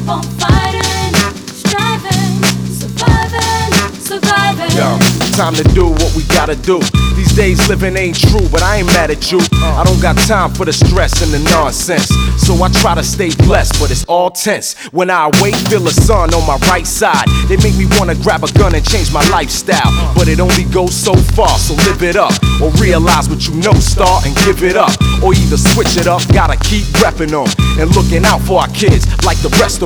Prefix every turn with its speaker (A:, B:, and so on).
A: keep on fighting, striving, surviving.
B: Yo, time to do what we gotta do. These days living ain't true, but I ain't mad at you. I don't got time for the stress and the nonsense, so I try to stay blessed, but it's all tense. When I awake, feel the sun on my right side. They make me wanna grab a gun and change my lifestyle, but it only goes so far, so live it up. Or realize what you know, start and give it up. Or either switch it up, gotta keep reppin' them and looking out for our kids like the rest of